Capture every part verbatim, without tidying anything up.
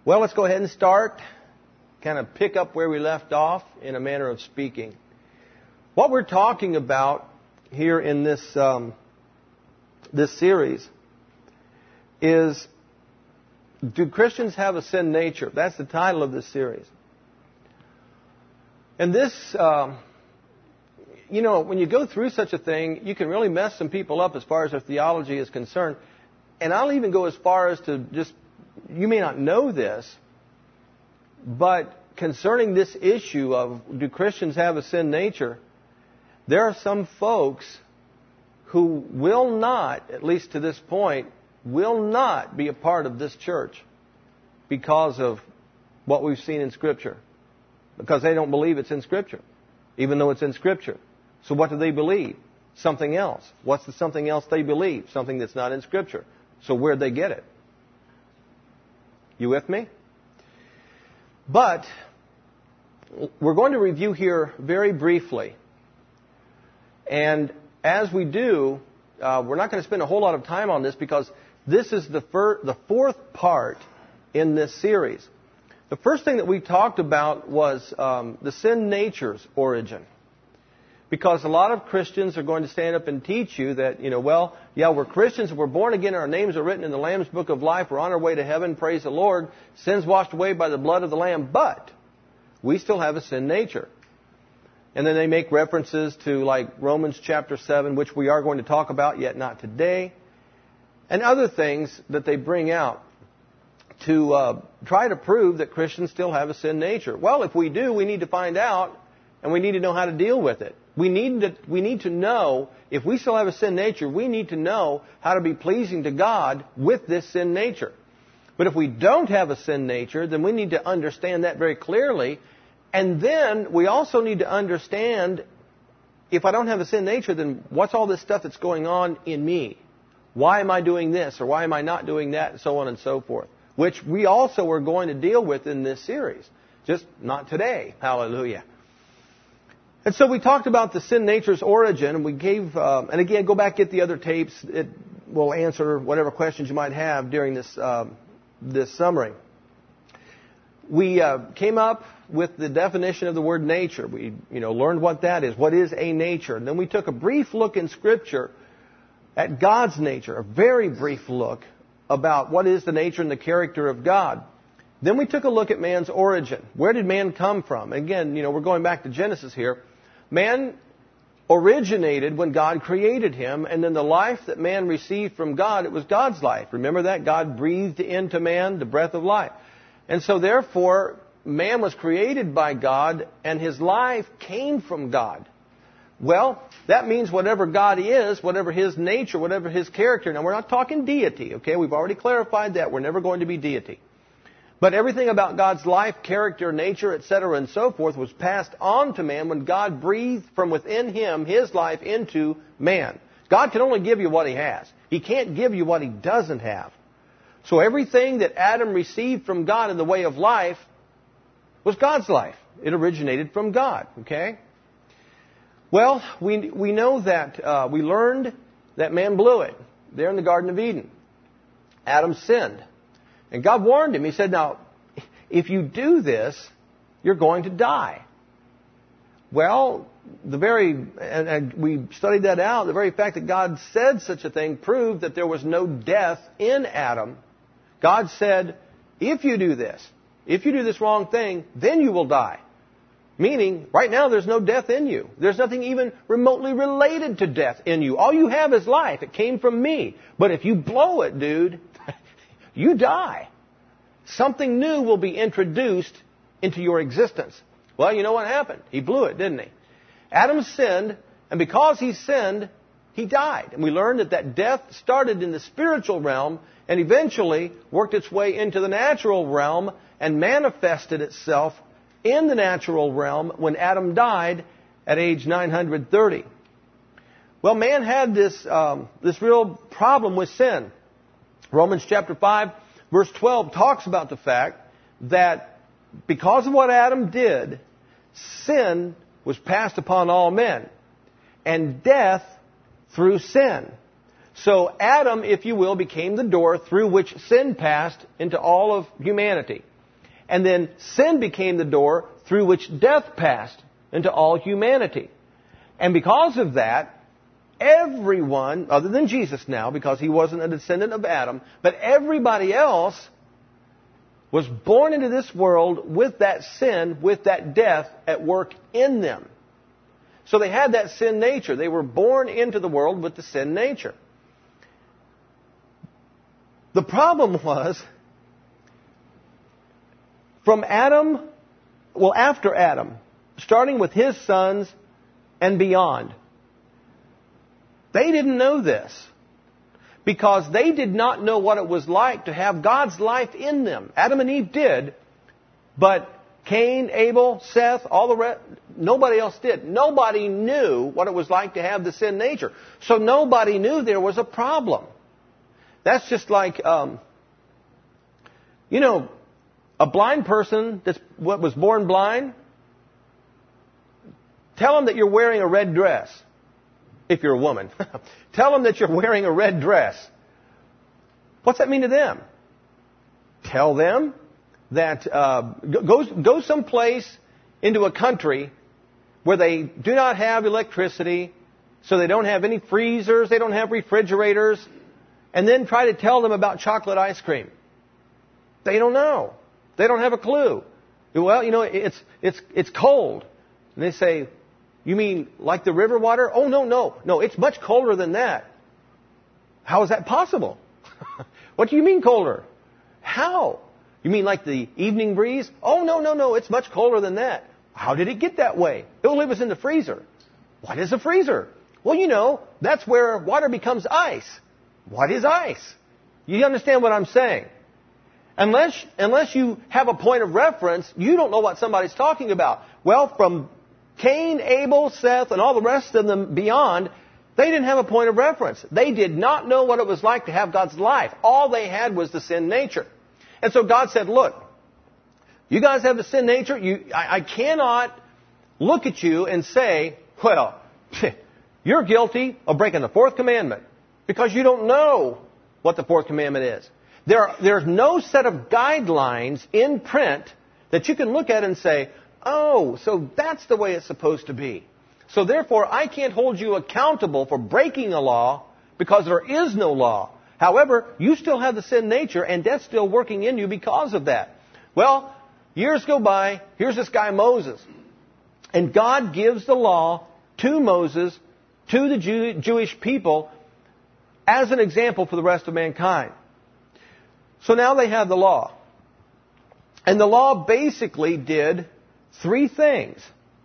Well, let's go ahead and start, kind of pick up where we left off in a manner of speaking. What we're talking about here in this um, this series is, do Christians have a sin nature? That's the title of this series. And this, um, you know, when you go through such a thing, you can really mess some people up as far as their theology is concerned. And I'll even go as far as to just, you may not know this, but concerning this issue of do Christians have a sin nature, there are some folks who will not, at least to this point, will not be a part of this church because of what we've seen in Scripture. Because they don't believe it's in Scripture, even though it's in Scripture. So what do they believe? Something else. What's the something else they believe? Something that's not in Scripture. So where'd they get it? You with me? But we're going to review here very briefly. And as we do, uh, we're not going to spend a whole lot of time on this because this is the, fir- the fourth part in this series. The first thing that we talked about was um, the sin nature's origin. Because a lot of Christians are going to stand up and teach you that, you know, well, yeah, we're Christians, we're born again, our names are written in the Lamb's Book of Life, we're on our way to heaven, praise the Lord, sins washed away by the blood of the Lamb, but we still have a sin nature. And then they make references to like Romans chapter seven, which we are going to talk about, yet not today, and other things that they bring out to uh, try to prove that Christians still have a sin nature. Well, if we do, we need to find out, and we need to know how to deal with it. We need to, we need to know, if we still have a sin nature, we need to know how to be pleasing to God with this sin nature. But if we don't have a sin nature, then we need to understand that very clearly. And then we also need to understand, if I don't have a sin nature, then what's all this stuff that's going on in me? Why am I doing this, or why am I not doing that, and so on and so forth, which we also are going to deal with in this series. Just not today. Hallelujah. And so we talked about the sin nature's origin, and we gave, um, and again, go back, get the other tapes. It will answer whatever questions you might have during this um, this summary. We uh, came up with the definition of the word nature. We, you know, learned what that is. What is a nature? And then we took a brief look in Scripture at God's nature, a very brief look about what is the nature and the character of God. Then we took a look at man's origin. Where did man come from? Again, you know, we're going back to Genesis here. Man originated when God created him, and then the life that man received from God, it was God's life. Remember that? God breathed into man the breath of life. And so therefore, man was created by God, and his life came from God. Well, that means whatever God is, whatever His nature, whatever His character. Now, we're not talking deity, okay? We've already clarified that. We're never going to be deity. But everything about God's life, character, nature, et cetera, and so forth was passed on to man when God breathed from within Him His life into man. God can only give you what He has. He can't give you what He doesn't have. So everything that Adam received from God in the way of life was God's life. It originated from God, okay? Well, we we know that uh, we learned that man blew it there in the Garden of Eden. Adam sinned. And God warned him. He said, now, if you do this, you're going to die. Well, the very, and, and we studied that out, the very fact that God said such a thing proved that there was no death in Adam. God said, if you do this, if you do this wrong thing, then you will die. Meaning, right now there's no death in you. There's nothing even remotely related to death in you. All you have is life. It came from me. But if you blow it, dude, you die. Something new will be introduced into your existence. Well, you know what happened? He blew it, didn't he? Adam sinned, and because he sinned, he died. And we learned that that death started in the spiritual realm and eventually worked its way into the natural realm and manifested itself in the natural realm when Adam died at age nine hundred thirty. Well, man had this um, this real problem with sin. Romans chapter five, verse twelve talks about the fact that because of what Adam did, sin was passed upon all men, and death through sin. So Adam, if you will, became the door through which sin passed into all of humanity. And then sin became the door through which death passed into all humanity. And because of that, everyone, other than Jesus now, because he wasn't a descendant of Adam, but everybody else was born into this world with that sin, with that death at work in them. So they had that sin nature. They were born into the world with the sin nature. The problem was, from Adam, well, after Adam, starting with his sons and beyond, they didn't know this because they did not know what it was like to have God's life in them. Adam and Eve did, but Cain, Abel, Seth, all the rest, nobody else did. Nobody knew what it was like to have the sin nature. So nobody knew there was a problem. That's just like, um, you know, a blind person that was born blind, tell them that you're wearing a red dress. If you're a woman. Tell them that you're wearing a red dress. What's that mean to them? Tell them that uh, go, go someplace into a country where they do not have electricity, so they don't have any freezers, they don't have refrigerators, and then try to tell them about chocolate ice cream. They don't know. They don't have a clue. Well, you know, it's it's it's cold. And they say, you mean like the river water? Oh, no, no. No, it's much colder than that. How is that possible? What do you mean colder? How? You mean like the evening breeze? Oh, no, no, no. It's much colder than that. How did it get that way? It only was in the freezer. What is a freezer? Well, you know, that's where water becomes ice. What is ice? You understand what I'm saying? Unless, unless you have a point of reference, you don't know what somebody's talking about. Well, from Cain, Abel, Seth, and all the rest of them beyond, they didn't have a point of reference. They did not know what it was like to have God's life. All they had was the sin nature. And so God said, look, you guys have the sin nature. You, I, I cannot look at you and say, well, you're guilty of breaking the fourth commandment because you don't know what the fourth commandment is. There, there's no set of guidelines in print that you can look at and say, oh, so that's the way it's supposed to be. So therefore, I can't hold you accountable for breaking a law because there is no law. However, you still have the sin nature and death's still working in you because of that. Well, years go by. Here's this guy Moses. And God gives the law to Moses, to the Jew, Jewish people, as an example for the rest of mankind. So now they have the law. And the law basically did three things.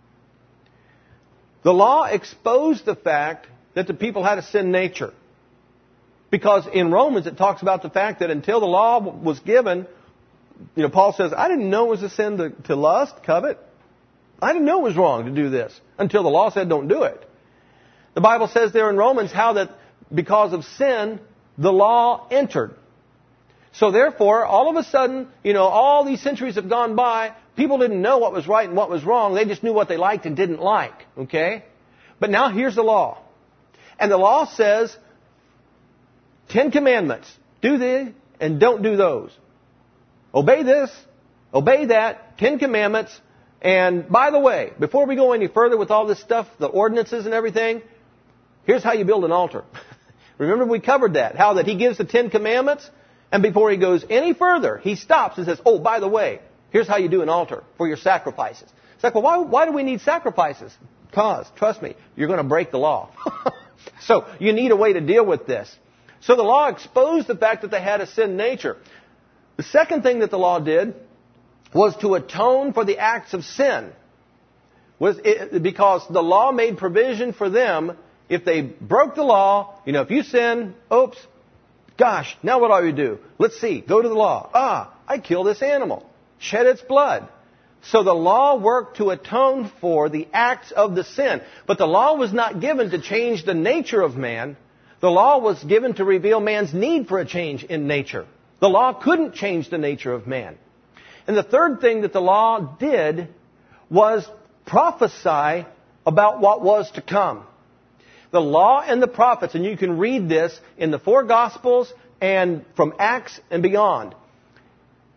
The law exposed the fact that the people had a sin nature. Because in Romans it talks about the fact that until the law was given, you know, Paul says, I didn't know it was a sin to, to lust, covet. I didn't know it was wrong to do this until the law said don't do it. The Bible says there in Romans how that because of sin, the law entered. So therefore, all of a sudden, you know, all these centuries have gone by, people didn't know what was right and what was wrong. They just knew what they liked and didn't like. Okay? But now here's the law. And the law says, Ten Commandments. Do these and don't do those. Obey this. Obey that. Ten Commandments. And by the way, before we go any further with all this stuff, the ordinances and everything, here's how you build an altar. Remember we covered that. How that he gives the Ten Commandments. And before he goes any further, he stops and says, oh, by the way, here's how you do an altar for your sacrifices. It's like, well, why, why do we need sacrifices? Because, trust me, you're going to break the law. So you need a way to deal with this. So the law exposed the fact that they had a sin nature. The second thing that the law did was to atone for the acts of sin. Was it, because the law made provision for them, if they broke the law, you know, if you sin, oops, gosh, now what do we do? Let's see, go to the law. Ah, I killed this animal, shed its blood. So the law worked to atone for the acts of the sin. But the law was not given to change the nature of man. The law was given to reveal man's need for a change in nature. The law couldn't change the nature of man. And the third thing that the law did was prophesy about what was to come. The law and the prophets, and you can read this in the four Gospels and from Acts and beyond.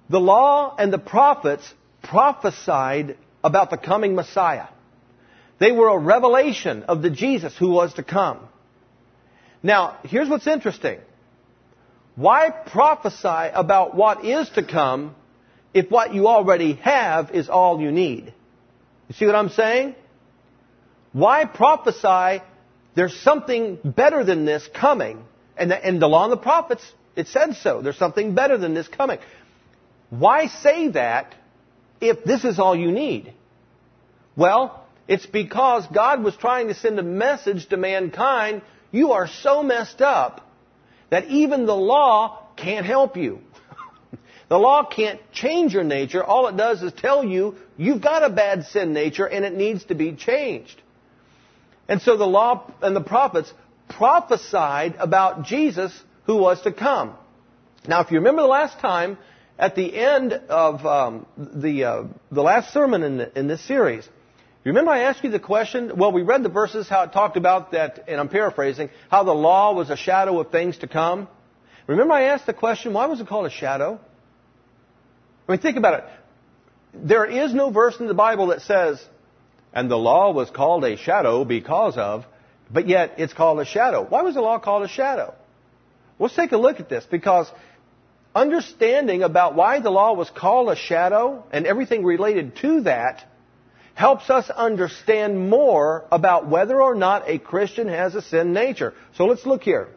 The law and the prophets prophesied about the coming Messiah. They were a revelation of the Jesus who was to come. Now, here's what's interesting. Why prophesy about what is to come if what you already have is all you need? You see what I'm saying? Why prophesy there's something better than this coming? And the, and the law and the prophets, it said so. There's something better than this coming. Why say that if this is all you need? Well, it's because God was trying to send a message to mankind. You are so messed up that even the law can't help you. The law can't change your nature. All it does is tell you you've got a bad sin nature and it needs to be changed. And so the law and the prophets prophesied about Jesus who was to come. Now, if you remember the last time, at the end of um, the uh, the last sermon in, the, in this series, you remember I asked you the question? Well, we read the verses, how it talked about that, and I'm paraphrasing, how the law was a shadow of things to come. Remember I asked the question, why was it called a shadow? I mean, think about it. There is no verse in the Bible that says, and the law was called a shadow because of, but yet it's called a shadow. Why was the law called a shadow? Let's take a look at this, because understanding about why the law was called a shadow and everything related to that helps us understand more about whether or not a Christian has a sin nature. So let's look here.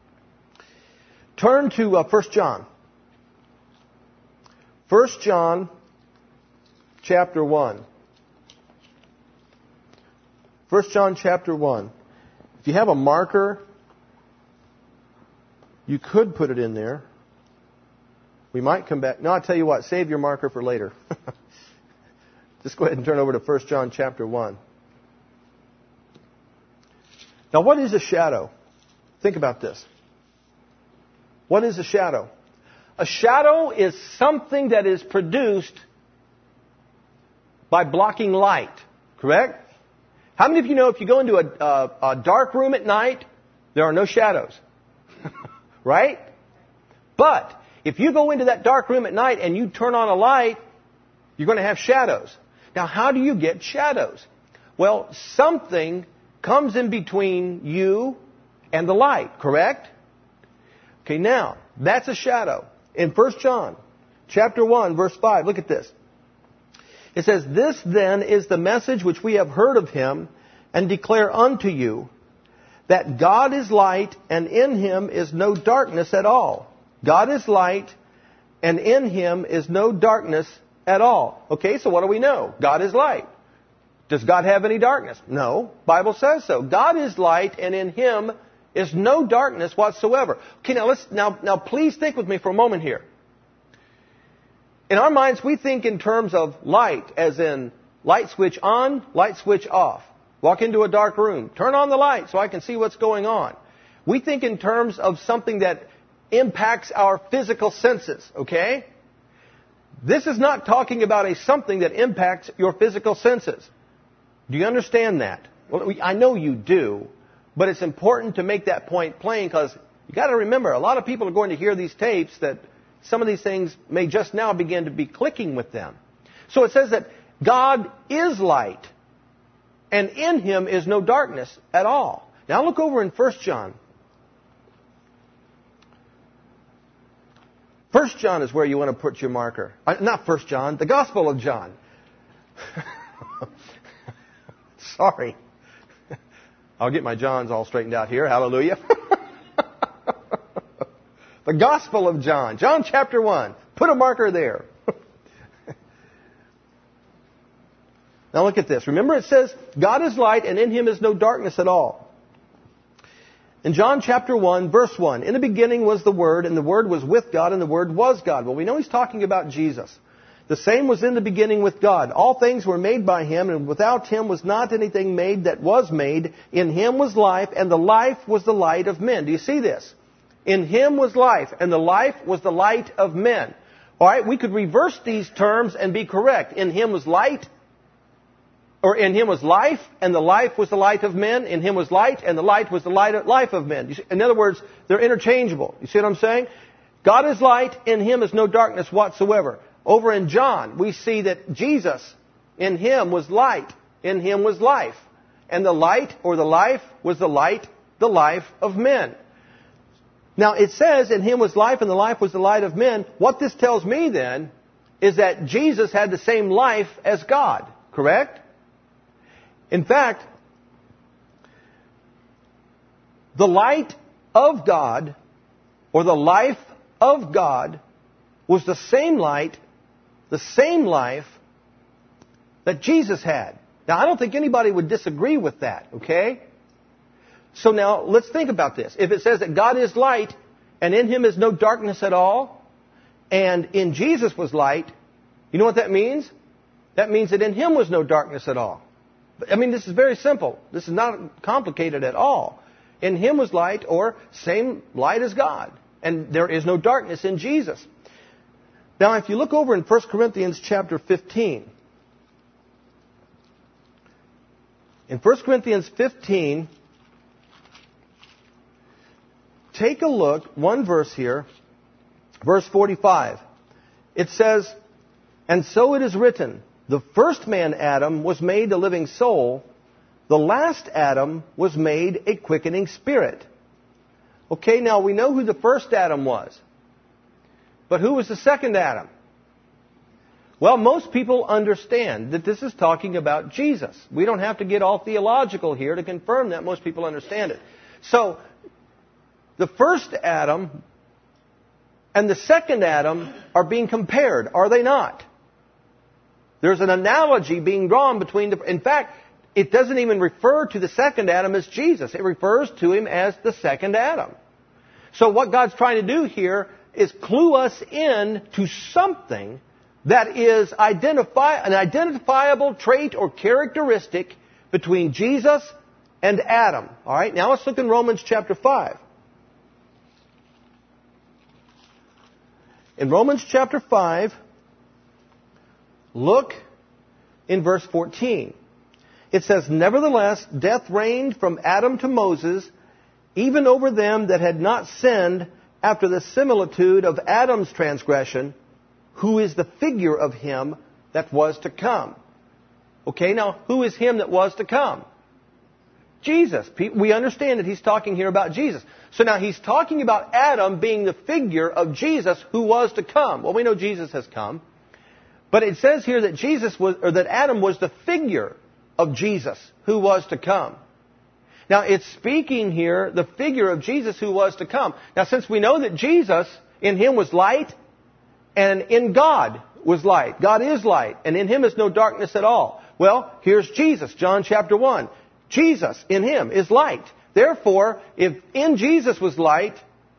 Turn to uh, First John. First John chapter one. First John chapter one. If you have a marker, you could put it in there. We might come back. No, I'll tell you what. Save your marker for later. Just go ahead and turn over to First John chapter one. Now, what is a shadow? Think about this. What is a shadow? A shadow is something that is produced by blocking light. Correct? How many of you know if you go into a, a, a dark room at night, there are no shadows? Right? But if you go into that dark room at night and you turn on a light, you're going to have shadows. Now, how do you get shadows? Well, something comes in between you and the light, correct? Okay, now, that's a shadow. In First John chapter one, verse five, look at this. It says, "This then is the message which we have heard of him and declare unto you, that God is light and in him is no darkness at all." God is light, and in him is no darkness at all. Okay, so what do we know? God is light. Does God have any darkness? No. Bible says so. God is light, and in him is no darkness whatsoever. Okay, now let's now now please think with me for a moment here. In our minds, we think in terms of light, as in light switch on, light switch off. Walk into a dark room, turn on the light so I can see what's going on. We think in terms of something that impacts our physical senses, okay? This is not talking about a something that impacts your physical senses. Do you understand that? Well, we, I know you do, but it's important to make that point plain, because you got to remember, a lot of people are going to hear these tapes that some of these things may just now begin to be clicking with them. So it says that God is light, and in him is no darkness at all. Now look over in First John. First John is where you want to put your marker. Uh, not First John, the Gospel of John. Sorry. I'll get my Johns all straightened out here. Hallelujah. The Gospel of John. John chapter one. Put a marker there. Now look at this. Remember it says, God is light and in him is no darkness at all. In John chapter one, verse one, "In the beginning was the Word, and the Word was with God, and the Word was God." Well, we know he's talking about Jesus. "The same was in the beginning with God. All things were made by him, and without him was not anything made that was made. In him was life, and the life was the light of men." Do you see this? In him was life, and the life was the light of men. All right, we could reverse these terms and be correct. In him was light, or in him was life, and the life was the light of men. In him was light, and the light was the light of, life of men. You see, in other words, they're interchangeable. You see what I'm saying? God is light, in Him is no darkness whatsoever. Over in John, we see that Jesus, in Him was light, in Him was life. And the light, or the life, was the light, the life of men. Now, it says, in Him was life, and the life was the light of men. What this tells me, then, is that Jesus had the same life as God. Correct? In fact, the light of God, or the life of God, was the same light, the same life that Jesus had. Now, I don't think anybody would disagree with that, okay? So now, let's think about this. If it says that God is light, and in Him is no darkness at all, and in Jesus was light, you know what that means? That means that in Him was no darkness at all. I mean, this is very simple. This is not complicated at all. In Him was light, or same light as God. And there is no darkness in Jesus. Now, if you look over in First Corinthians chapter fifteen. In First Corinthians fifteen, take a look, one verse here, verse forty-five. It says, "And so it is written, the first man, Adam, was made a living soul. The last Adam was made a quickening spirit." Okay, now we know who the first Adam was. But who was the second Adam? Well, most people understand that this is talking about Jesus. We don't have to get all theological here to confirm that. Most people understand it. So, the first Adam and the second Adam are being compared, are they not? There's an analogy being drawn between the... In fact, it doesn't even refer to the second Adam as Jesus. It refers to Him as the second Adam. So what God's trying to do here is clue us in to something that is identify, an identifiable trait or characteristic between Jesus and Adam. All right, now let's look in Romans chapter five. In Romans chapter five, look in verse fourteen. It says, "Nevertheless, death reigned from Adam to Moses, even over them that had not sinned, after the similitude of Adam's transgression, who is the figure of Him that was to come." Okay, now, who is Him that was to come? Jesus. We understand that He's talking here about Jesus. So now He's talking about Adam being the figure of Jesus who was to come. Well, we know Jesus has come. But it says here that Jesus was, or that Adam was the figure of Jesus who was to come. Now, it's speaking here, the figure of Jesus who was to come. Now, since we know that Jesus, in Him was light, and in God was light. God is light, and in Him is no darkness at all. Well, here's Jesus, John chapter one. Jesus, in Him, is light. Therefore, if in Jesus was light,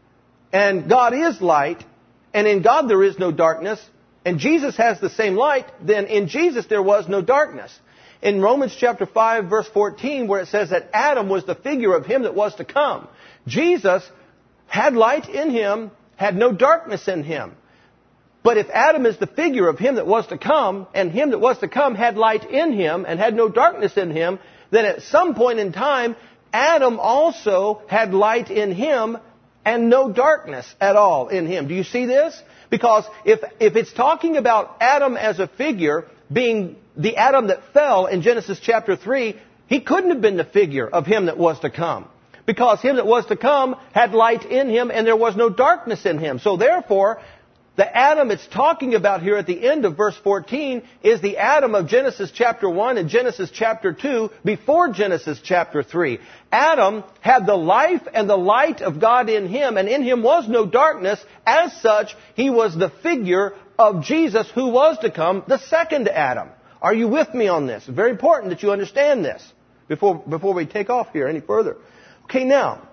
and God is light, and in God there is no darkness, and Jesus has the same light, then in Jesus there was no darkness. In Romans chapter five, verse fourteen, where it says that Adam was the figure of Him that was to come, Jesus had light in Him, had no darkness in Him. But if Adam is the figure of Him that was to come, and Him that was to come had light in Him and had no darkness in Him, then at some point in time, Adam also had light in Him and no darkness at all in Him. Do you see this? Because if, if it's talking about Adam as a figure, being the Adam that fell in Genesis chapter three, he couldn't have been the figure of Him that was to come. Because Him that was to come had light in Him and there was no darkness in Him. So therefore, the Adam it's talking about here at the end of verse fourteen is the Adam of Genesis chapter one and Genesis chapter two before Genesis chapter three. Adam had the life and the light of God in him, and in him was no darkness. As such, he was the figure of Jesus who was to come, the second Adam. Are you with me on this? It's very important that you understand this before, before we take off here any further. Okay, now,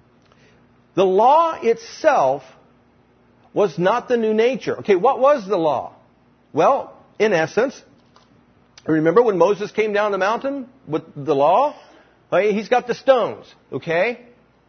the law itself was not the new nature. Okay, what was the law? Well, in essence, remember when Moses came down the mountain with the law? He's got the stones, okay?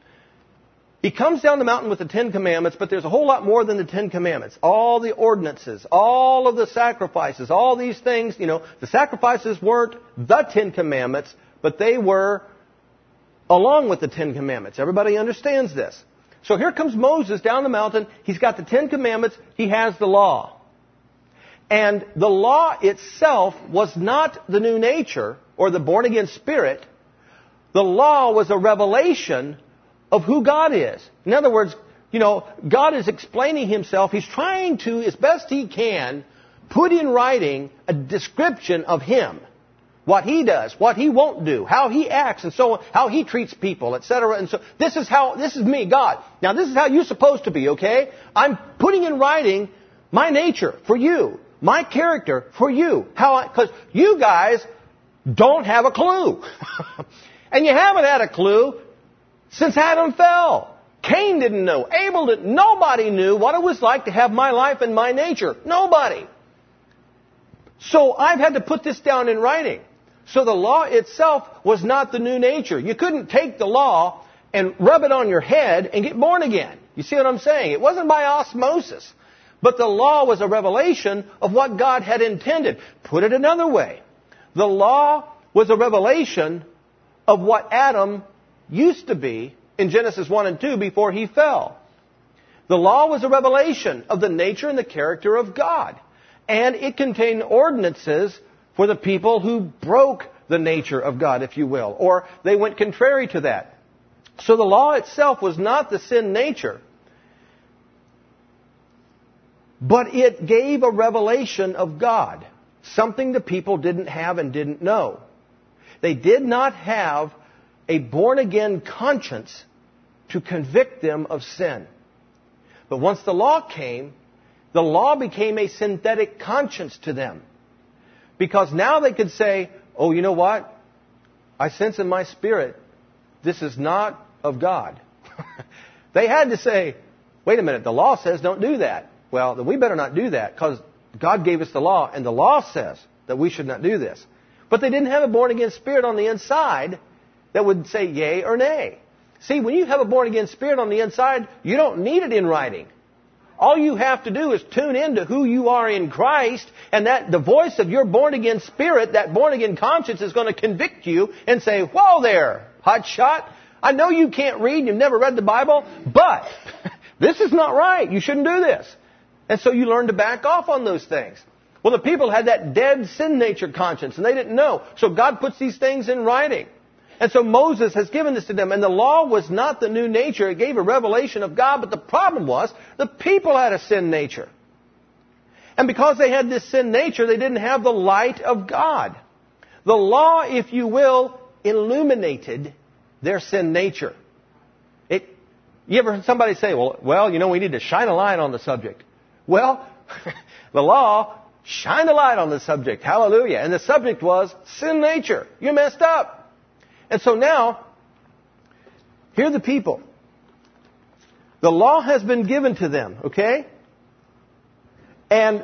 He comes down the mountain with the Ten Commandments, but there's a whole lot more than the Ten Commandments. All the ordinances, all of the sacrifices, all these things, you know, the sacrifices weren't the Ten Commandments, but they were along with the Ten Commandments. Everybody understands this. So here comes Moses down the mountain. He's got the Ten Commandments. He has the law. And the law itself was not the new nature or the born-again spirit. The law was a revelation of who God is. In other words, you know, God is explaining Himself. He's trying to, as best He can, put in writing a description of Him. What He does, what He won't do, how He acts, and so on, how He treats people, et cetera. And so this is how, this is me, God. Now this is how you're supposed to be, okay? I'm putting in writing my nature for you, my character for you. How? Because you guys don't have a clue. And you haven't had a clue since Adam fell. Cain didn't know. Abel didn't. Nobody knew what it was like to have my life and my nature. Nobody. So I've had to put this down in writing. So the law itself was not the new nature. You couldn't take the law and rub it on your head and get born again. You see what I'm saying? It wasn't by osmosis. But the law was a revelation of what God had intended. Put it another way. The law was a revelation of what Adam used to be in Genesis one and two before he fell. The law was a revelation of the nature and the character of God. And it contained ordinances for the people who broke the nature of God, if you will, or they went contrary to that. So the law itself was not the sin nature, but it gave a revelation of God, something the people didn't have and didn't know. They did not have a born-again conscience to convict them of sin. But once the law came, the law became a synthetic conscience to them. Because now they could say, oh, you know what? I sense in my spirit, this is not of God. They had to say, wait a minute, the law says don't do that. Well, then we better not do that because God gave us the law, and the law says that we should not do this. But they didn't have a born-again spirit on the inside that would say yea or nay. See, when you have a born-again spirit on the inside, you don't need it in writing. All you have to do is tune into who you are in Christ, and that the voice of your born-again spirit, that born-again conscience is going to convict you and say, whoa there, hot shot. I know you can't read, you've never read the Bible, but this is not right. You shouldn't do this. And so you learn to back off on those things. Well, the people had that dead sin nature conscience, and they didn't know. So God puts these things in writing. And so Moses has given this to them. And the law was not the new nature. It gave a revelation of God. But the problem was the people had a sin nature. And because they had this sin nature, they didn't have the light of God. The law, if you will, illuminated their sin nature. It, you ever heard somebody say, well, well, you know, we need to shine a light on the subject. Well, the law shined a light on the subject. Hallelujah. And the subject was sin nature. You messed up. And so now, here are the people. The law has been given to them, okay? And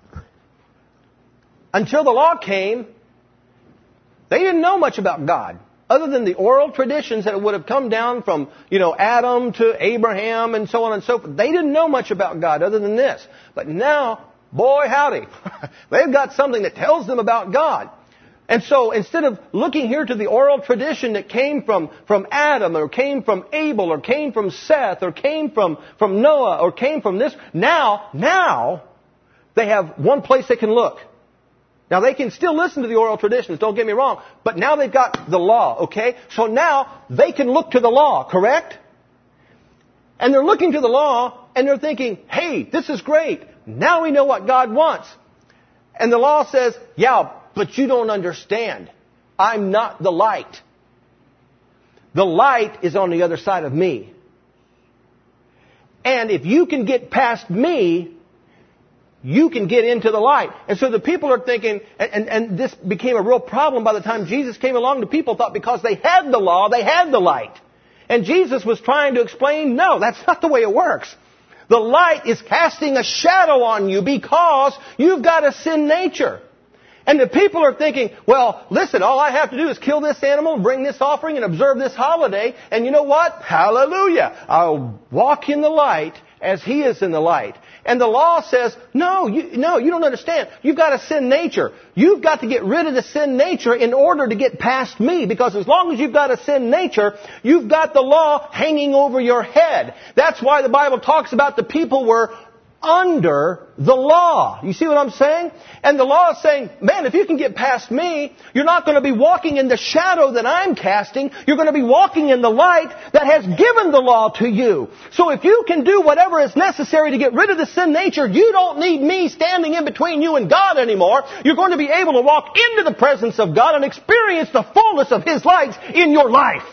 until the law came, they didn't know much about God, other than the oral traditions that would have come down from, you know, Adam to Abraham and so on and so forth. They didn't know much about God other than this. But now, boy howdy, they've got something that tells them about God. And so instead of looking here to the oral tradition that came from, from Adam or came from Abel or came from Seth or came from, from Noah or came from this, now, now they have one place they can look. Now they can still listen to the oral traditions, don't get me wrong, but now they've got the law, okay? So now they can look to the law, correct? And they're looking to the law and they're thinking, hey, this is great. Now we know what God wants. And the law says, yeah, but you don't understand. I'm not the light. The light is on the other side of me. And if you can get past me, you can get into the light. And so the people are thinking, and, and, and this became a real problem by the time Jesus came along. The people thought because they had the law, they had the light. And Jesus was trying to explain, no, that's not the way it works. The light is casting a shadow on you because you've got a sin nature. And the people are thinking, well, listen, all I have to do is kill this animal, bring this offering, and observe this holiday. And you know what? Hallelujah. I'll walk in the light as He is in the light. And the law says, no, you, no, you don't understand. You've got a sin nature. You've got to get rid of the sin nature in order to get past me. Because as long as you've got a sin nature, you've got the law hanging over your head. That's why the Bible talks about the people were under the law. You see what I'm saying? And the law is saying, man, if you can get past me, you're not going to be walking in the shadow that I'm casting. You're going to be walking in the light that has given the law to you. So if you can do whatever is necessary to get rid of the sin nature, you don't need me standing in between you and God anymore. You're going to be able to walk into the presence of God and experience the fullness of His light in your life.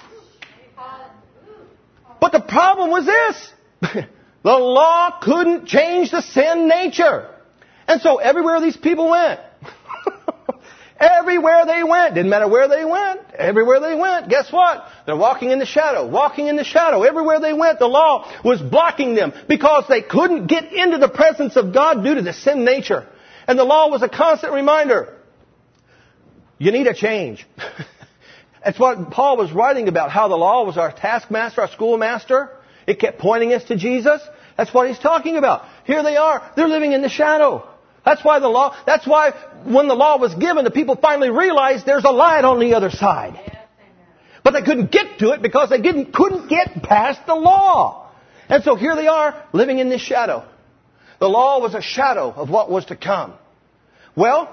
But the problem was this. The law couldn't change the sin nature. And so everywhere these people went, everywhere they went, didn't matter where they went, everywhere they went, guess what? They're walking in the shadow, walking in the shadow. Everywhere they went, the law was blocking them because they couldn't get into the presence of God due to the sin nature. And the law was a constant reminder. You need a change. That's what Paul was writing about, how the law was our taskmaster, our schoolmaster. It kept pointing us to Jesus. That's what he's talking about. Here they are. They're living in the shadow. That's why the law, that's why when the law was given, the people finally realized there's a light on the other side. But they couldn't get to it because they didn't, couldn't get past the law. And so here they are living in this shadow. The law was a shadow of what was to come. Well,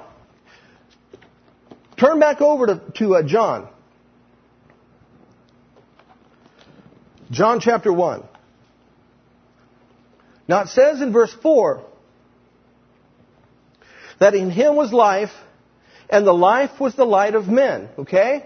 turn back over to, to uh, John. John chapter one. Now it says in verse four that in Him was life, and the life was the light of men. Okay?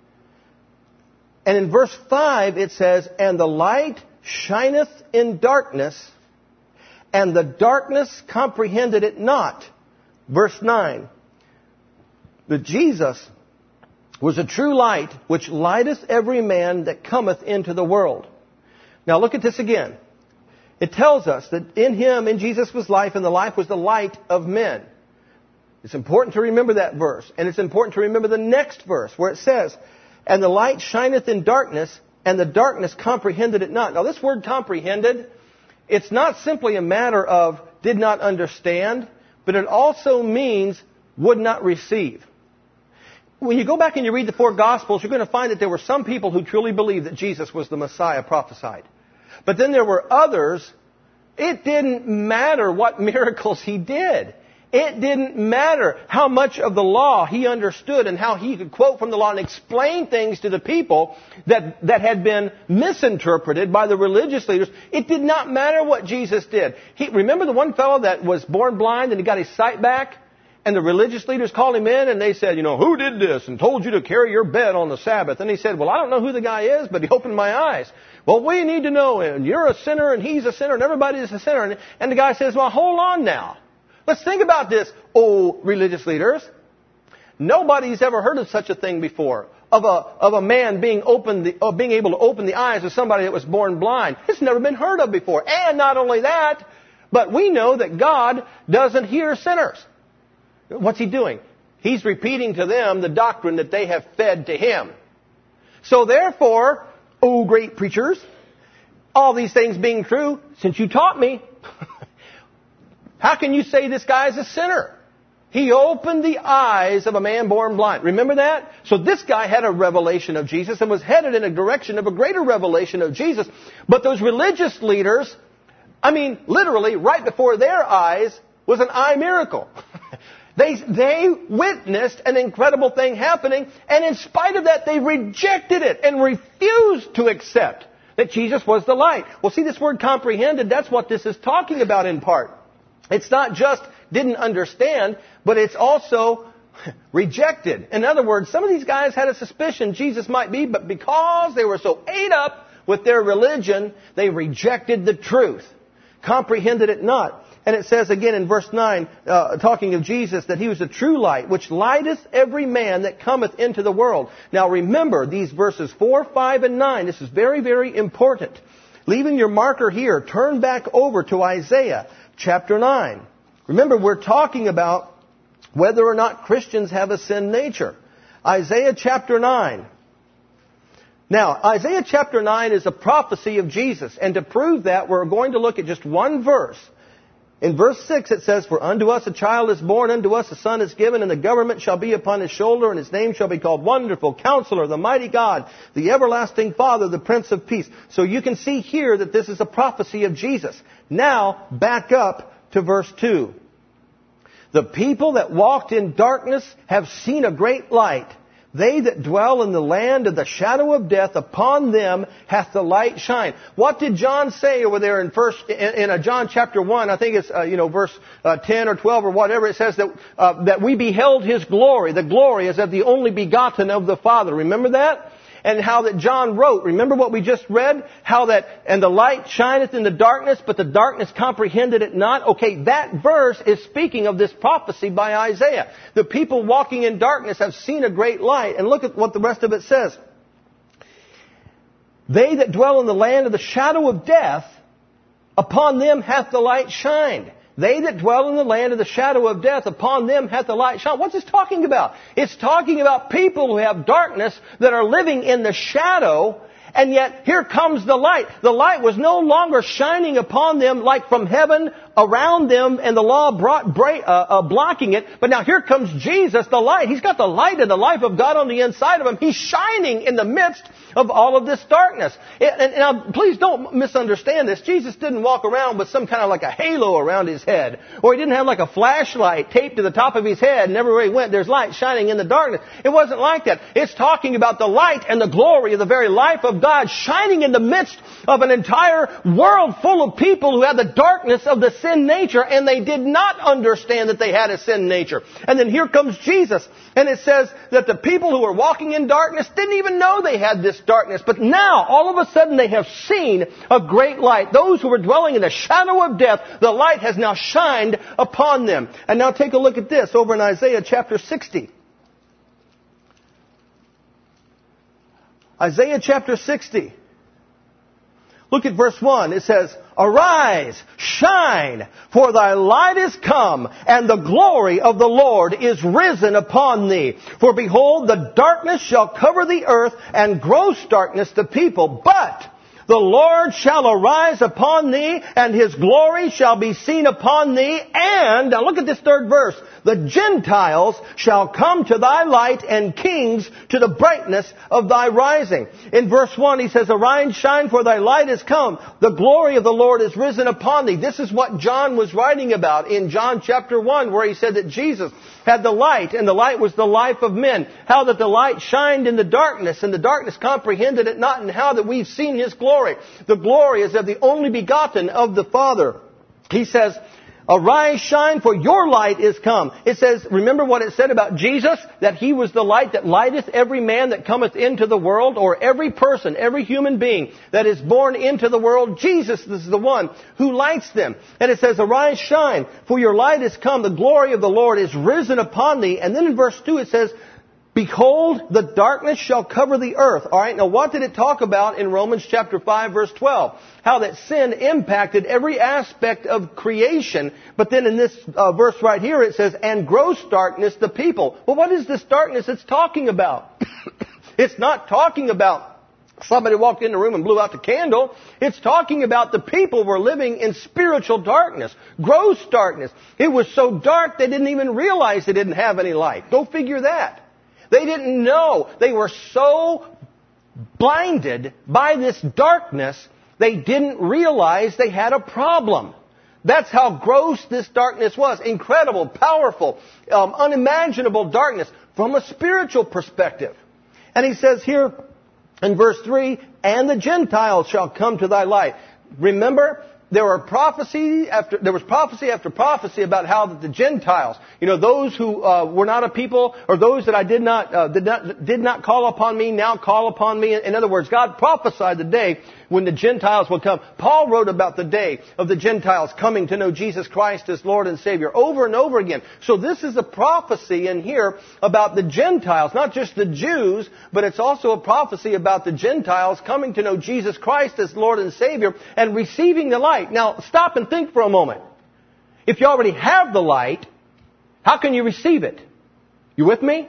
And in verse five it says, and the light shineth in darkness, and the darkness comprehended it not. Verse nine. But Jesus was a true light, which lighteth every man that cometh into the world. Now look at this again. It tells us that in Him, in Jesus was life, and the life was the light of men. It's important to remember that verse. And it's important to remember the next verse where it says, and the light shineth in darkness, and the darkness comprehended it not. Now this word comprehended, it's not simply a matter of did not understand, but it also means would not receive. When you go back and you read the four Gospels, you're going to find that there were some people who truly believed that Jesus was the Messiah prophesied. But then there were others, it didn't matter what miracles He did. It didn't matter how much of the law He understood and how He could quote from the law and explain things to the people that, that had been misinterpreted by the religious leaders. It did not matter what Jesus did. He, remember the one fellow that was born blind and he got his sight back? And the religious leaders called him in and they said, you know, who did this and told you to carry your bed on the Sabbath? And he said, well, I don't know who the guy is, but he opened my eyes. Well, we need to know, and you're a sinner and he's a sinner and everybody's a sinner. And, and the guy says, well, hold on now. Let's think about this, oh religious leaders. Nobody's ever heard of such a thing before. Of a, of a man being open the, of being able to open the eyes of somebody that was born blind. It's never been heard of before. And not only that, but we know that God doesn't hear sinners. What's He doing? He's repeating to them the doctrine that they have fed to Him. So therefore, oh great preachers, all these things being true, since you taught me, how can you say this guy is a sinner? He opened the eyes of a man born blind. Remember that? So this guy had a revelation of Jesus and was headed in a direction of a greater revelation of Jesus. But those religious leaders, I mean, literally, right before their eyes was an eye miracle. They, they witnessed an incredible thing happening, and in spite of that, they rejected it and refused to accept that Jesus was the light. Well, see, this word comprehended, that's what this is talking about in part. It's not just didn't understand, but it's also rejected. In other words, some of these guys had a suspicion Jesus might be, but because they were so ate up with their religion, they rejected the truth. Comprehended it not. And it says again in verse nine, uh, talking of Jesus, that He was the true light, which lighteth every man that cometh into the world. Now remember, these verses four, five, and nine, this is very, very important. Leaving your marker here, turn back over to Isaiah chapter nine. Remember, we're talking about whether or not Christians have a sin nature. Isaiah chapter nine. Now, Isaiah chapter nine is a prophecy of Jesus. And to prove that, we're going to look at just one verse. In verse six it says, "For unto us a child is born, unto us a son is given, and the government shall be upon his shoulder, and his name shall be called Wonderful, Counselor, the Mighty God, the Everlasting Father, the Prince of Peace." So you can see here that this is a prophecy of Jesus. Now, back up to verse two. "The people that walked in darkness have seen a great light. They that dwell in the land of the shadow of death, upon them hath the light shined." What did John say over there in first in, in uh, John chapter one? I think it's uh, you know verse uh, ten or twelve or whatever. It says that uh, that we beheld His glory. The glory is of the only begotten of the Father. Remember that? And how that John wrote, remember what we just read? How that, "And the light shineth in the darkness, but the darkness comprehended it not." Okay, that verse is speaking of this prophecy by Isaiah. The people walking in darkness have seen a great light. And look at what the rest of it says. "They that dwell in the land of the shadow of death, upon them hath the light shined." They that dwell in the land of the shadow of death, upon them hath the light shone. What's this talking about? It's talking about people who have darkness that are living in the shadow, and yet here comes the light. The light was no longer shining upon them like from heaven around them and the law brought, uh, uh, blocking it. But now here comes Jesus, the light. He's got the light of the life of God on the inside of Him. He's shining in the midst of all of this darkness. And, and now, please don't misunderstand this. Jesus didn't walk around with some kind of like a halo around His head. Or He didn't have like a flashlight taped to the top of His head, and everywhere He went, there's light shining in the darkness. It wasn't like that. It's talking about the light and the glory of the very life of God shining in the midst of an entire world full of people who had the darkness of the sin nature, and they did not understand that they had a sin nature. And then here comes Jesus, and it says that the people who were walking in darkness didn't even know they had this darkness. But now, all of a sudden, they have seen a great light. Those who were dwelling in the shadow of death, the light has now shined upon them. And now take a look at this over in Isaiah chapter sixty. Isaiah chapter sixty. Look at verse one. It says, "Arise, shine, for thy light is come, and the glory of the Lord is risen upon thee. For behold, the darkness shall cover the earth, and gross darkness the people. But the Lord shall arise upon thee, and His glory shall be seen upon thee. And," now look at this third verse, "the Gentiles shall come to thy light, and kings to the brightness of thy rising." In verse one, he says, "Arise, shine, for thy light is come. The glory of the Lord is risen upon thee." This is what John was writing about in John chapter one, where he said that Jesus had the light, and the light was the life of men. How that the light shined in the darkness, and the darkness comprehended it not, and how that we've seen His glory. The glory is of the only begotten of the Father. He says, "Arise, shine, for your light is come." It says, remember what it said about Jesus? That He was the light that lighteth every man that cometh into the world, or every person, every human being that is born into the world. Jesus is the one who lights them. And it says, "Arise, shine, for your light is come. The glory of the Lord is risen upon thee." And then in verse two it says, "Behold, the darkness shall cover the earth." All right, now what did it talk about in Romans chapter five, verse twelve? How that sin impacted every aspect of creation. But then in this uh, verse right here it says, "And gross darkness the people." Well, what is this darkness it's talking about? It's not talking about somebody walked in the room and blew out the candle. It's talking about the people were living in spiritual darkness, gross darkness. It was so dark they didn't even realize they didn't have any light. Go figure that. They didn't know. They were so blinded by this darkness, they didn't realize they had a problem. That's how gross this darkness was. Incredible, powerful, um, unimaginable darkness from a spiritual perspective. And he says here in verse three, "And the Gentiles shall come to thy light." Remember, there were prophecy after there was prophecy after prophecy about how that the Gentiles, you know, those who uh, were not a people, or those that I did not uh, did not did not call upon me, now call upon me. In other words, God prophesied the day when the Gentiles would come. Paul wrote about the day of the Gentiles coming to know Jesus Christ as Lord and Savior over and over again. So this is a prophecy in here about the Gentiles, not just the Jews, but it's also a prophecy about the Gentiles coming to know Jesus Christ as Lord and Savior and receiving the light. Now, stop and think for a moment. If you already have the light, how can you receive it? You with me?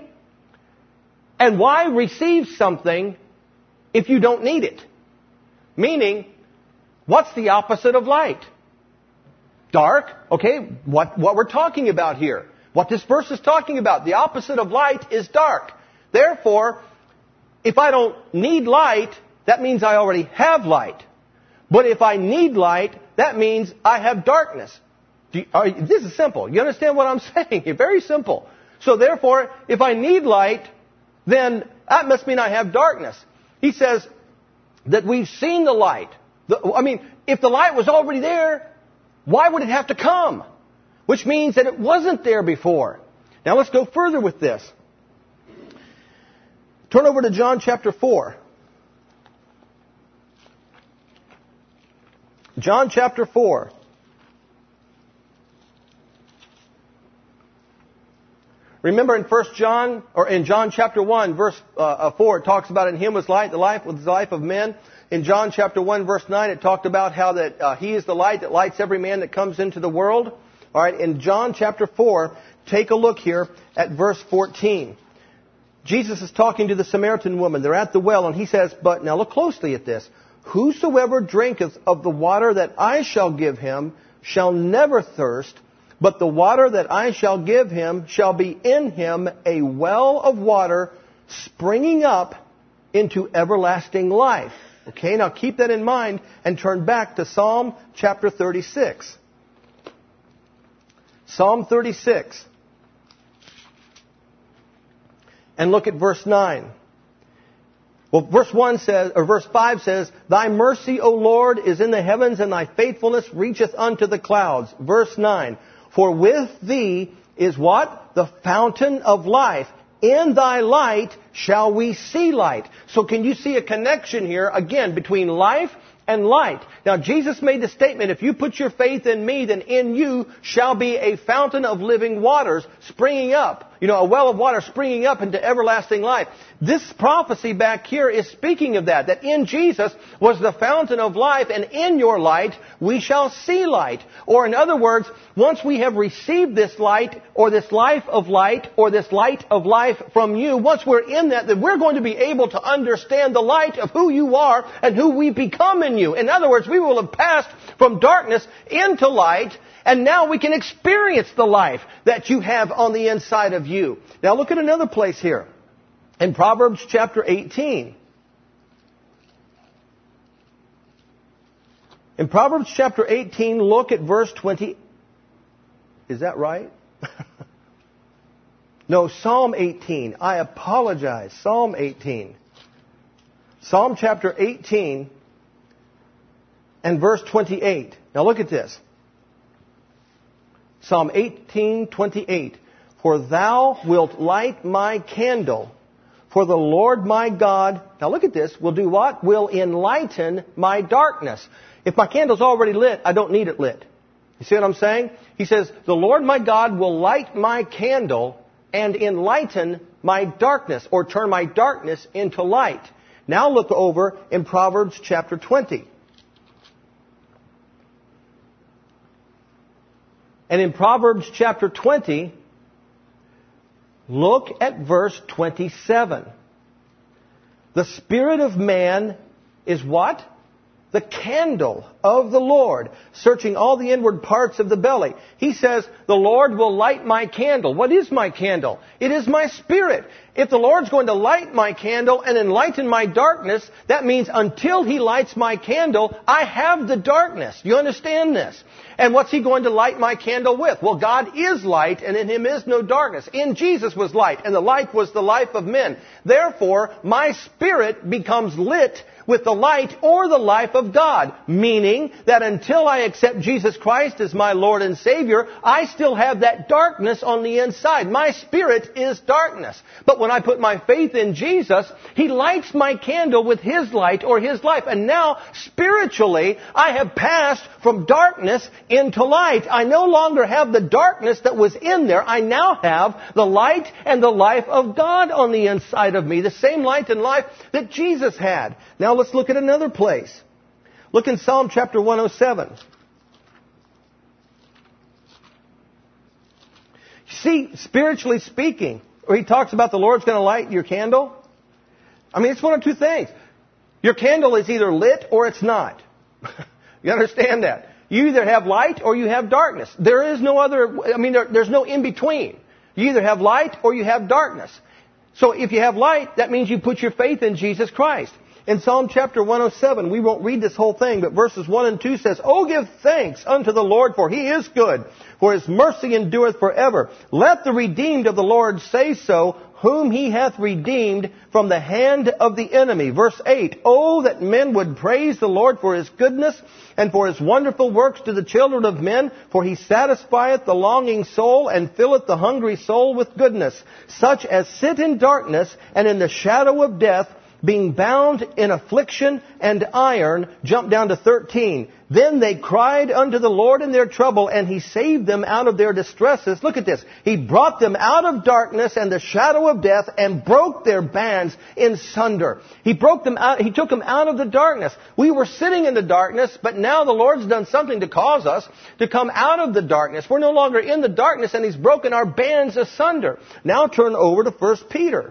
And why receive something if you don't need it? Meaning, what's the opposite of light? dark. Okay, what, what we're talking about here. What this verse is talking about. The opposite of light is dark. Therefore, if I don't need light, that means I already have light. But if I need light, that means I have darkness. Do you, are, this is simple. You understand what I'm saying? It's very simple. So therefore, if I need light, then that must mean I have darkness. He says that we've seen the light. The, I mean, if the light was already there, why would it have to come? Which means that it wasn't there before. Now let's go further with this. Turn over to John chapter four. John chapter four. Remember in First John, or in John chapter one, verse uh, four, it talks about in Him was light, the life was the life of men. In John chapter one, verse nine, it talked about how that uh, He is the light that lights every man that comes into the world. All right, in John chapter four, take a look here at verse fourteen. Jesus is talking to the Samaritan woman. They're at the well, and He says, but now look closely at this. Whosoever drinketh of the water that I shall give him shall never thirst, but the water that I shall give him shall be in him a well of water springing up into everlasting life. Okay, now keep that in mind and turn back to Psalm chapter thirty-six. Psalm thirty-six. And look at verse nine. Well, verse one says, or verse five says, Thy mercy, O Lord, is in the heavens, and Thy faithfulness reacheth unto the clouds. Verse nine. For with Thee is what? The fountain of life. In Thy light shall we see light. So can you see a connection here, again, between life and light? Now, Jesus made the statement, if you put your faith in Me, then in you shall be a fountain of living waters springing up. You know, a well of water springing up into everlasting life. This prophecy back here is speaking of that, that in Jesus was the fountain of life, and in your light we shall see light. Or in other words, once we have received this light, or this life of light, or this light of life from you, once we're in that, then we're going to be able to understand the light of who you are and who we become in you. In other words, we will have passed from darkness into light, and now we can experience the life that you have on the inside of you. Now look at another place here. In Proverbs chapter eighteen. In Proverbs chapter eighteen, look at verse twenty. Is that right? No, Psalm eighteen. I apologize. Psalm eighteen. Psalm chapter eighteen and verse twenty-eight. Now look at this. Psalm eighteen twenty-eight. For Thou wilt light my candle. For the Lord my God, now look at this, will do what? Will enlighten my darkness. If my candle's already lit, I don't need it lit. You see what I'm saying? He says, the Lord my God will light my candle and enlighten my darkness, or turn my darkness into light. Now look over in Proverbs chapter twenty. And in Proverbs chapter twenty, look at verse twenty-seven. The spirit of man is what? The candle of the Lord, searching all the inward parts of the belly. He says, the Lord will light my candle. What is my candle? It is my spirit. If the Lord's going to light my candle and enlighten my darkness, that means until He lights my candle, I have the darkness. You understand this? And what's He going to light my candle with? Well, God is light, and in Him is no darkness. In Jesus was light, and the light was the life of men. Therefore, my spirit becomes lit with the light or the life of God. Meaning that until I accept Jesus Christ as my Lord and Savior, I still have that darkness on the inside. My spirit is darkness. But when I put my faith in Jesus, He lights my candle with His light or His life. And now, spiritually, I have passed from darkness into light. I no longer have the darkness that was in there. I now have the light and the life of God on the inside of me. The same light and life that Jesus had. Now let's look at another place. Look in Psalm chapter one oh seven. See, spiritually speaking, where he talks about the Lord's going to light your candle. I mean, it's one of two things. Your candle is either lit or it's not. You understand that? You either have light or you have darkness. There is no other, I mean, there, there's no in between. You either have light or you have darkness. So if you have light, that means you put your faith in Jesus Christ. In Psalm chapter one oh seven, we won't read this whole thing, but verses one and two says, "Oh, give thanks unto the Lord, for He is good, for His mercy endureth forever. Let the redeemed of the Lord say so, whom He hath redeemed from the hand of the enemy." Verse eight, "Oh, that men would praise the Lord for His goodness, and for His wonderful works to the children of men, for He satisfieth the longing soul, and filleth the hungry soul with goodness. Such as sit in darkness, and in the shadow of death, being bound in affliction and iron." Jump down to thirteen. "Then they cried unto the Lord in their trouble, and He saved them out of their distresses." Look at this. "He brought them out of darkness and the shadow of death, and broke their bands in sunder." He broke them out. He took them out of the darkness. We were sitting in the darkness, but now the Lord's done something to cause us to come out of the darkness. We're no longer in the darkness, and He's broken our bands asunder. Now turn over to First Peter.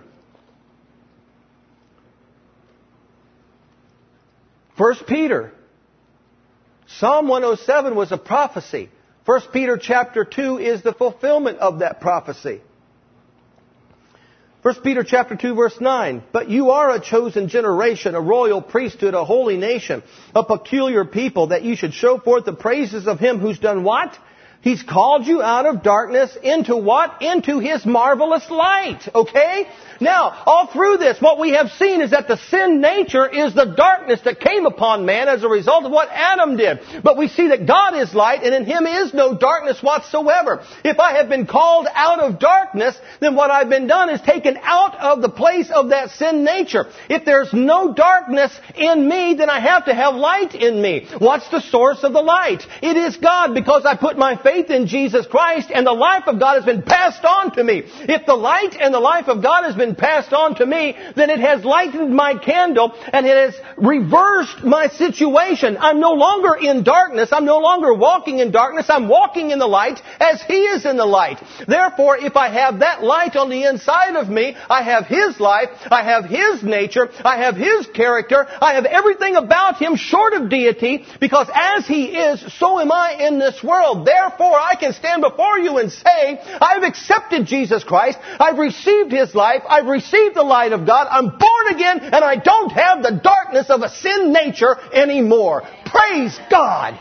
First Peter. Psalm one oh seven was a prophecy. First Peter chapter two is the fulfillment of that prophecy. First Peter chapter two verse nine. "But you are a chosen generation, a royal priesthood, a holy nation, a peculiar people, that you should show forth the praises of Him who's done" what? He's called you out of darkness into what? Into His marvelous light. Okay? Now, all through this, what we have seen is that the sin nature is the darkness that came upon man as a result of what Adam did. But we see that God is light, and in Him is no darkness whatsoever. If I have been called out of darkness, then what I've been done is taken out of the place of that sin nature. If there's no darkness in me, then I have to have light in me. What's the source of the light? It is God, because I put my faith in Jesus Christ, and the life of God has been passed on to me. If the light and the life of God has been passed on to me, then it has lightened my candle, and it has reversed my situation. I'm no longer in darkness. I'm no longer walking in darkness. I'm walking in the light as He is in the light. Therefore, if I have that light on the inside of me, I have His life, I have His nature, I have His character, I have everything about Him short of deity, because as He is, so am I in this world. Therefore, I can stand before you and say, I've accepted Jesus Christ, I've received His life, I've received the light of God, I'm born again, and I don't have the darkness of a sin nature anymore. Praise God!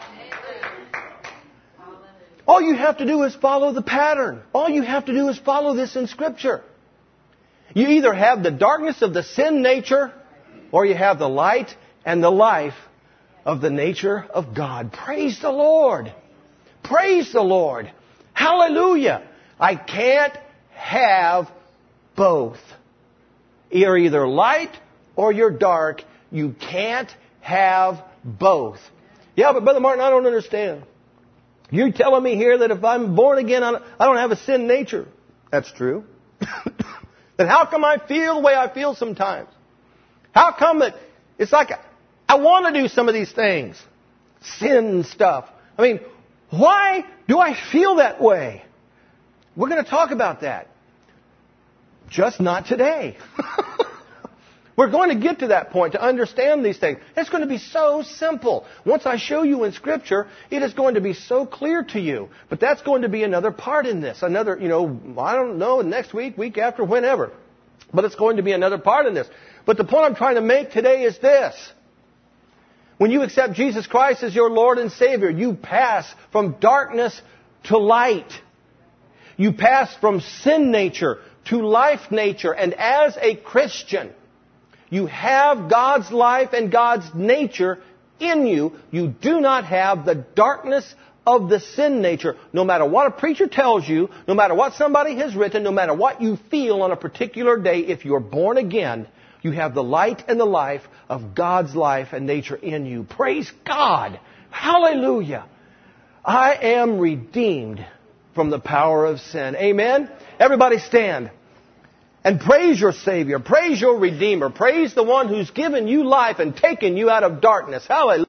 All you have to do is follow the pattern. All you have to do is follow this in Scripture. You either have the darkness of the sin nature, or you have the light and the life of the nature of God. Praise the Lord! Praise the Lord! Hallelujah! I can't have both. You're either light or you're dark. You can't have both. Yeah, but Brother Martin, I don't understand. You're telling me here that if I'm born again, I don't have a sin nature. That's true. Then how come I feel the way I feel sometimes? How come that it's like I want to do some of these things? Sin stuff. I mean, why do I feel that way? We're going to talk about that. Just not today. We're going to get to that point to understand these things. It's going to be so simple. Once I show you in Scripture, it is going to be so clear to you. But that's going to be another part in this. Another, you know, I don't know, next week, week after, whenever. But it's going to be another part in this. But the point I'm trying to make today is this. When you accept Jesus Christ as your Lord and Savior, you pass from darkness to light. You pass from sin nature to life nature. And as a Christian, you have God's life and God's nature in you. You do not have the darkness of the sin nature. No matter what a preacher tells you, no matter what somebody has written, no matter what you feel on a particular day, if you're born again, you have the light and the life of God's life and nature in you. Praise God! Hallelujah! I am redeemed from the power of sin. Amen? Everybody stand. And praise your Savior. Praise your Redeemer. Praise the one who's given you life and taken you out of darkness. Hallelujah.